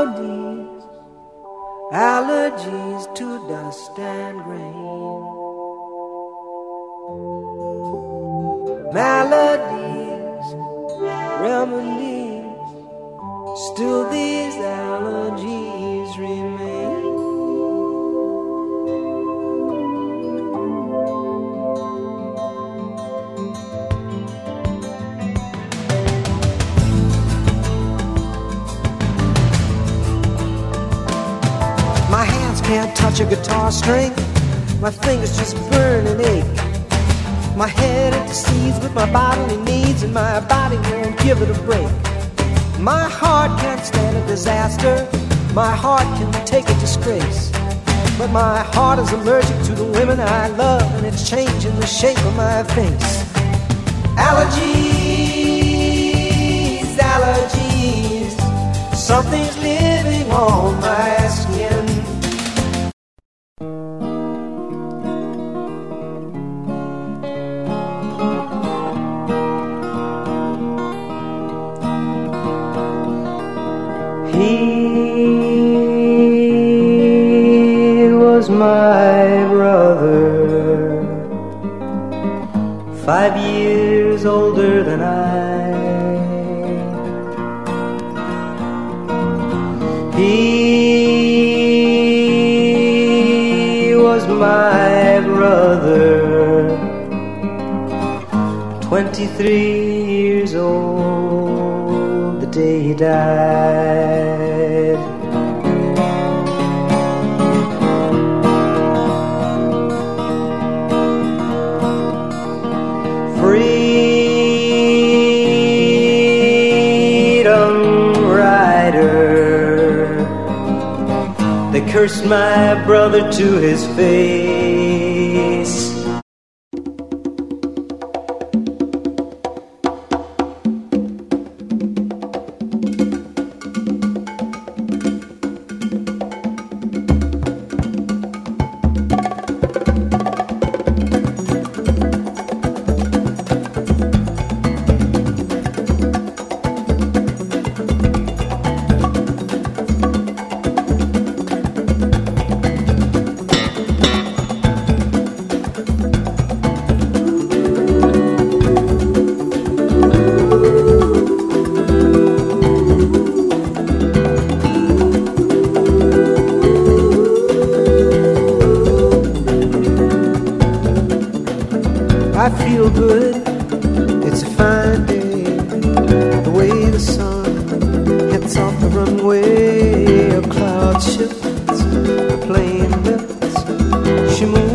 melodies, allergies to dust and grain. Maladies, remedies, still these allergies remain. My hands can't touch a guitar string, my fingers just burn and ache. My head intercedes with my bodily needs, and my body won't give it a break. My heart can't stand a disaster, my heart can take a disgrace. But my heart is allergic to the women I love, and it's changing the shape of my face. Allergies, allergies, something's living on my skin. He was my brother, 5 years older than I. He was my brother, 23 years old the day he died. Freedom rider, they cursed my brother to his face. I feel good, it's a fine day. The way the sun hits off the runway, a cloud shifts, the plane lifts, she moves